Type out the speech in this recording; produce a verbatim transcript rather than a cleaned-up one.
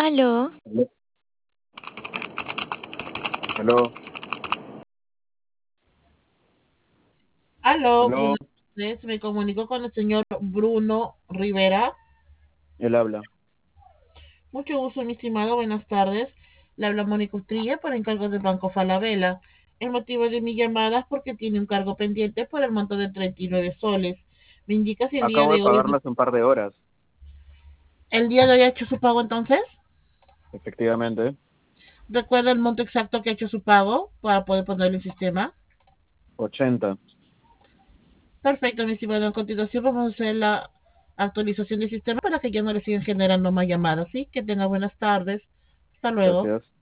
Aló, Aló, aló, Aló, aló, buenas tardes. Me comunico con el señor Bruno Rivera. él habla. Mucho gusto, mi estimado. Buenas tardes. Le habla Mónica Utrilla por encargo del Banco Falabella. El motivo de mi llamada es porque tiene un cargo pendiente por el monto de treinta y nueve soles. Me indica si el día Acabo de de hoy, pagarlo hace un par de horas, el día de hoy ha hecho su pago entonces. efectivamente. ¿Recuerda el monto exacto que ha hecho su pago para poder ponerlo en sistema? Ochenta. Perfecto, mi estimado. A continuación vamos a hacer la actualización del sistema para que ya no le sigan generando más llamadas. ¿Sí? Que tenga buenas tardes. Hasta luego. Gracias.